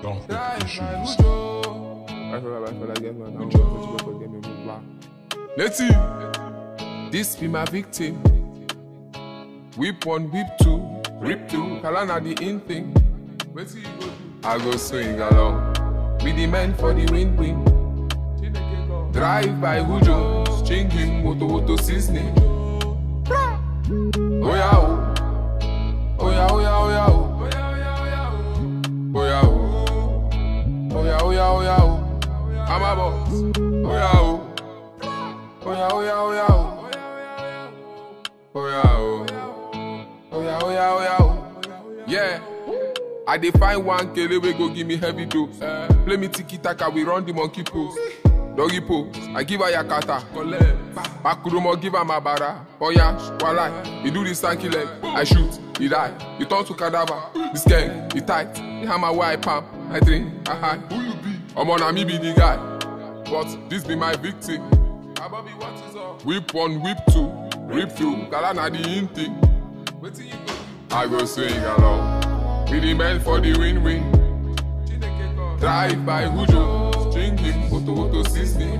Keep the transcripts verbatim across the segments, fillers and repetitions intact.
Don't put issues. Let's see. This be my victim. Whip one, whip two, rip two. Kalana the in thing. I go swing along with the men for the win-win. Drive by Hujo, string him, moto moto seasoning. Oh yeah, oh. Oh yeah, oh yeah, oh yeah, oh. Oh yeah, oh. Oh yeah, oh yeah, oh yeah, oh. I'm a boss. Oh yeah, oh. Oh yeah, oh yeah, oh yeah, oh. Oh yeah, oh. Oh yeah, oh yeah, oh yeah, oh. Yeah. I dey find one kele we go give me heavy dose. Play me tiki taka, we run the monkey pose. Doggy pose, I give her yakata. Bakurumo give her my bara. Oh yeah, walai, he do this stanky leg. I shoot, he die. He turn to cadaver. This gang, he tight. He hammer where I pump. I drink, I hide. Who you be? I'm on me be the guy. But this be my victim. What is up? Whip one, whip two, rip two. Kalana the in thing. I go swing along with the men for the win-win. Drive by Hujo, string him, moto moto system.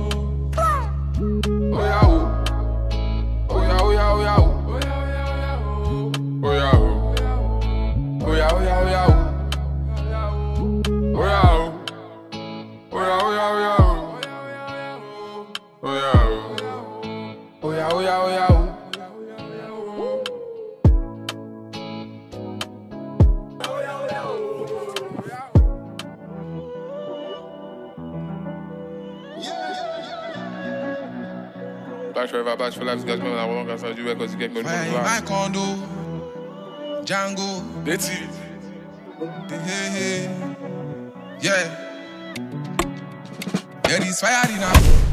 Oh yeah, oh. Oh yeah, oh yeah, oh yeah, oh. Oh yeah, oh. Oh yeah, oh yeah, oh yeah, oh. Oh yeah, oh. Oh yeah, oh yeah, oh yeah, oh. Oh yeah, oh. Oh yeah, oh yeah, oh yeah, oh. Back forever, back for life, guys. Man, I want to do because you get good. My condo, Django, That's it. hey, hey, yeah. Yeah, this fire enough.